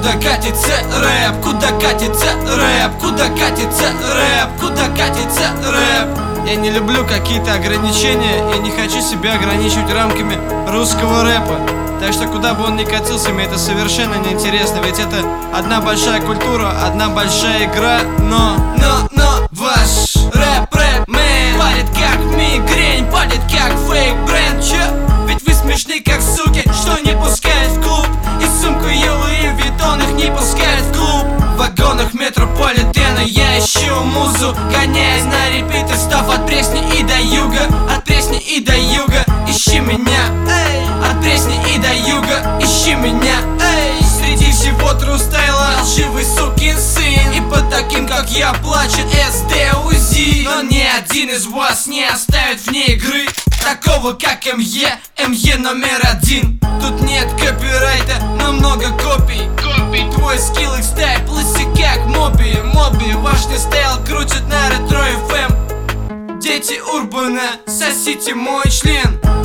Куда катится рэп, куда катится рэп, куда катится рэп, куда катится рэп. Я не люблю какие-то ограничения, я не хочу себя ограничивать рамками русского рэпа. Так что куда бы он ни катился, мне это совершенно неинтересно. Ведь это одна большая культура, одна большая игра. Но ваш рэп-мэн палит как мигрень, палит как фейк-бренд. Чё? Ведь вы смешны как суки, что не пускают в клуб. И сумку Луи Виттон их не пускают в клуб. В вагонах метрополитена я ищу музу, гоняясь на репитер, став от Пресни и до Юга. От Пресни и до Юга, ищи меня, эй. От Пресни и до Юга, ищи меня, эй. Среди всего трустайла лживый сукин сын, и по таким как я плачет СДУЗ. Но ни один из вас не оставит вне игры такого как МЕ номер один. Тут нет копирайта, но много копий. Твой скилл их стайп, лысый как Моби. Ваш не стайл крутит на ретро FM. Дети урбана, сосите мой член.